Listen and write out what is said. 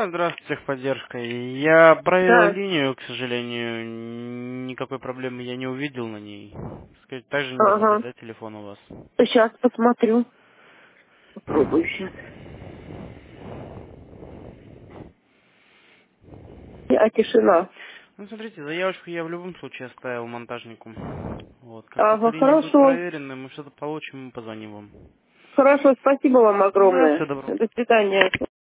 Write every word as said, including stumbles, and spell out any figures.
Да, здравствуйте, техподдержка. Я проверил Да. линию, к сожалению, никакой проблемы я не увидел на ней. Скажите, также не работает, Ага. да, телефон у вас? Сейчас посмотрю. Попробую сейчас. А тишина. Ну, смотрите, заявочку я в любом случае оставил монтажнику. Вот, как только Ага, линия будет хорошо. проверена, мы что-то получим, мы позвоним вам. Хорошо, спасибо вам Да, огромное. все добро. До свидания.